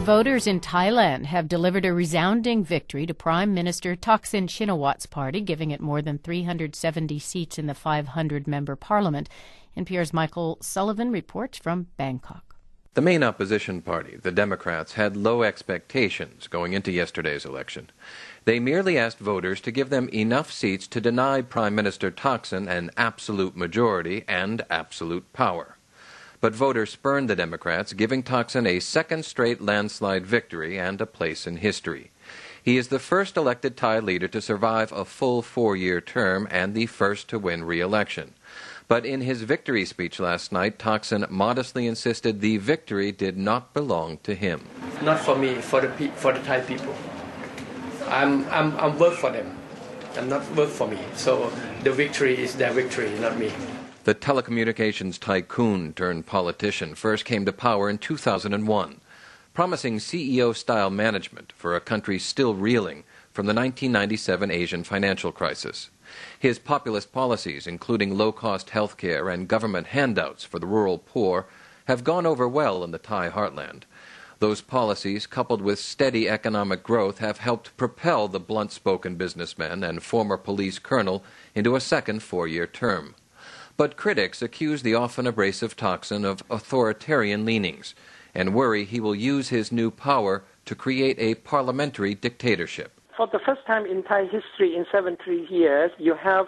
Voters in Thailand have delivered a resounding victory to Prime Minister Thaksin Shinawat's party, giving it more than 370 seats in the 500-member parliament. NPR's Michael Sullivan reports from Bangkok. The main opposition party, the Democrats, had low expectations going into yesterday's election. They merely asked voters to give them enough seats to deny Prime Minister Thaksin an absolute majority and absolute power. But voters spurned the Democrats, giving Thaksin a second straight landslide victory and a place in history. He is the first elected Thai leader to survive a full 4-year term and the first to win re-election. But in his victory speech last night, Thaksin modestly insisted the victory did not belong to him. Not for me, for the Thai people. I'm work for them. I'm not work for me. So the victory is their victory, not me. The telecommunications tycoon turned politician first came to power in 2001, promising CEO-style management for a country still reeling from the 1997 Asian financial crisis. His populist policies, including low-cost health care and government handouts for the rural poor, have gone over well in the Thai heartland. Those policies, coupled with steady economic growth, have helped propel the blunt-spoken businessman and former police colonel into a second 4-year term. But critics accuse the often abrasive Thaksin of authoritarian leanings and worry he will use his new power to create a parliamentary dictatorship. For the first time in Thai history in 73 years, you have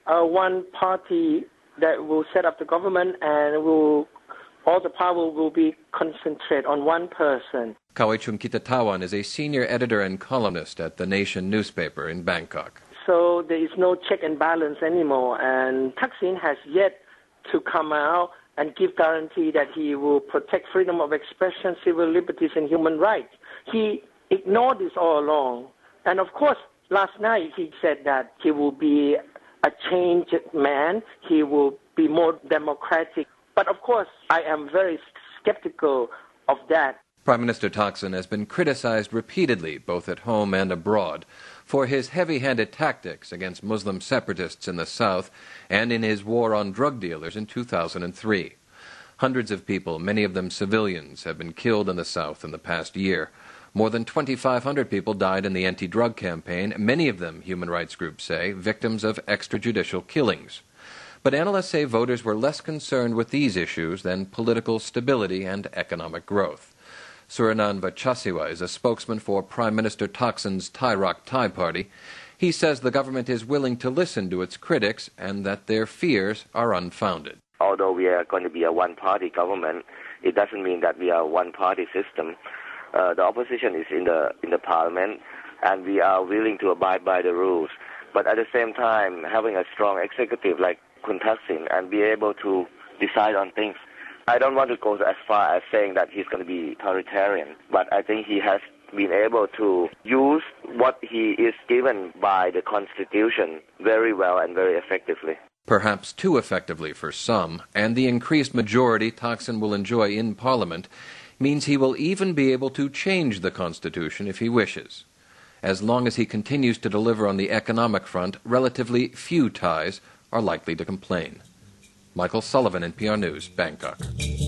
one party that will set up the government and all the power will be concentrated on one person. Kawaichum Kitatawan is a senior editor and columnist at The Nation newspaper in Bangkok. So there is no check and balance anymore, and Thaksin has yet to come out and give guarantee that he will protect freedom of expression, civil liberties, and human rights. He ignored this all along. And of course, last night he said that he will be a changed man, he will be more democratic. But of course, I am very skeptical of that. Prime Minister Thaksin has been criticized repeatedly, both at home and abroad, for his heavy-handed tactics against Muslim separatists in the south and in his war on drug dealers in 2003. Hundreds of people, many of them civilians, have been killed in the south in the past year. More than 2,500 people died in the anti-drug campaign, many of them, human rights groups say, victims of extrajudicial killings. But analysts say voters were less concerned with these issues than political stability and economic growth. Suranan Vachasiwa is a spokesman for Prime Minister Thaksin's Thai Rak Thai Party. He says the government is willing to listen to its critics and that their fears are unfounded. Although we are going to be a one-party government, it doesn't mean that we are a one-party system. The opposition is in the parliament, and we are willing to abide by the rules. But at the same time, having a strong executive like Kun Thaksin and be able to decide on things. I don't want to go as far as saying that he's going to be authoritarian, but I think he has been able to use what he is given by the Constitution very well and very effectively. Perhaps too effectively for some, and the increased majority Thaksin will enjoy in Parliament means he will even be able to change the Constitution if he wishes. As long as he continues to deliver on the economic front, relatively few Thais are likely to complain. Michael Sullivan, NPR News, Bangkok.